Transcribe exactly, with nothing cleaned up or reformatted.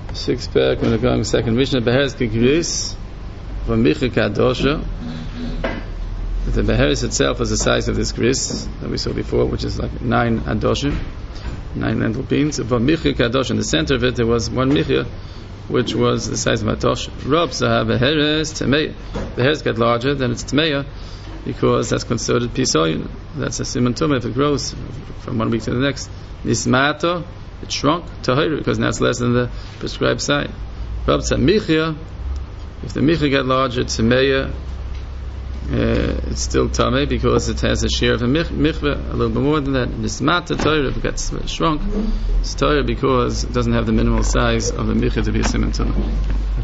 Six pack when we're going second Mishnah. Beheres kigris from Micha Kadosha. The beheres itself is the size of this gris that we saw before, which is like nine adoshim, nine lentil beans. From Micha Kadosha, in the center of it, there was one Micha, which was the size of a tosh. Rob Zaha beheres Tameya. Beheres get larger, then it's Tameya, because that's considered pisoyin. That's a siman tumah if it grows from one week to the next. Nismato, it shrunk tahir because now it's less than the prescribed size. Rab Michya, if the Michya get larger, Tameya, uh, it's still tameh because it has a share of a mich- michveh, a little bit more than that. Nismata tahir, if it gets shrunk, it's tahir because it doesn't have the minimal size of a Michya to be a siman tumah.